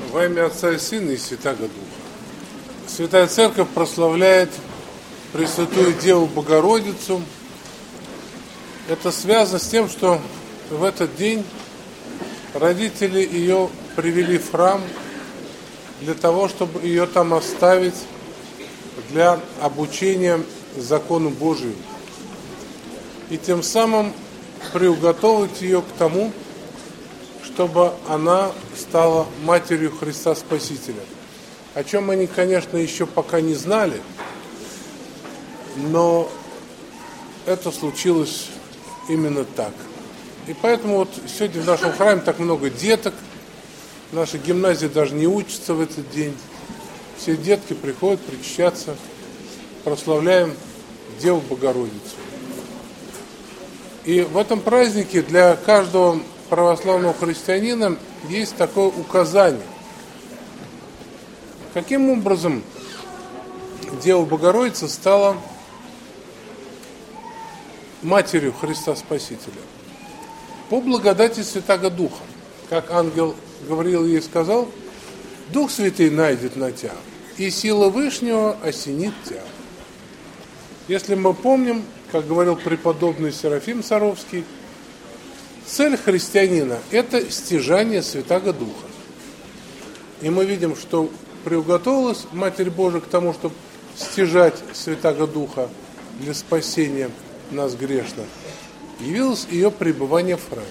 Во имя Отца и Сына и Святаго Духа. Святая Церковь прославляет Пресвятую Деву Богородицу. Это связано с тем, что в этот день родители ее привели в храм для того, чтобы ее там оставить для обучения закону Божию. И тем самым приуготовить ее к тому, чтобы она стала матерью Христа Спасителя. О чем они, конечно, еще пока не знали, но это случилось именно так. И поэтому вот сегодня в нашем храме так много деток. В нашей гимназии даже не учатся в этот день. Все детки приходят причащаться. Прославляем Деву Богородицу. И в этом празднике для каждого православного христианина есть такое указание. Каким образом Дева Богородица стала матерью Христа Спасителя? По благодати Святаго Духа. Как ангел Гавриил ей сказал: Дух Святый найдет на тебя, и сила Вышнего осенит тебя. Если мы помним, как говорил преподобный Серафим Саровский, цель христианина – это стяжание Святаго Духа. И мы видим, что приуготовилась Матерь Божия к тому, чтобы стяжать Святаго Духа для спасения нас грешных. Явилось ее пребывание в храме.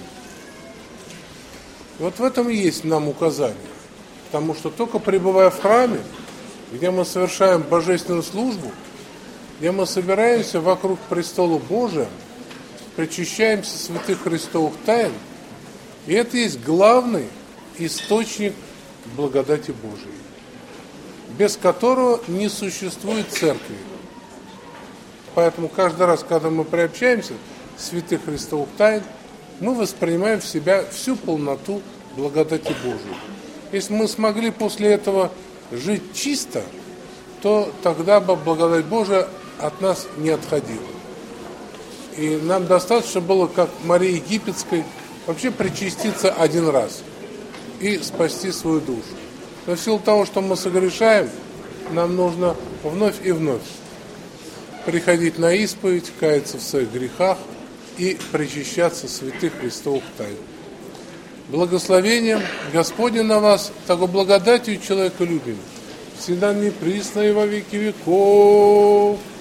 И вот в этом и есть нам указание. Потому что только пребывая в храме, где мы совершаем божественную службу, где мы собираемся вокруг престола Божия, причащаемся святых Христовых тайн, и это есть главный источник благодати Божией, без которого не существует церкви. Поэтому каждый раз, когда мы приобщаемся к святых Христовых тайн, мы воспринимаем в себя всю полноту благодати Божией. Если мы смогли после этого жить чисто, то тогда бы благодать Божия от нас не отходила. И нам достаточно было, как Марии Египетской, вообще причаститься один раз и спасти свою душу. Но в силу того, что мы согрешаем, нам нужно вновь и вновь приходить на исповедь, каяться в своих грехах и причащаться святых Христовых тайн. Благословением Господне на вас, того благодатью человека любим, всегда неприсно и во веки веков.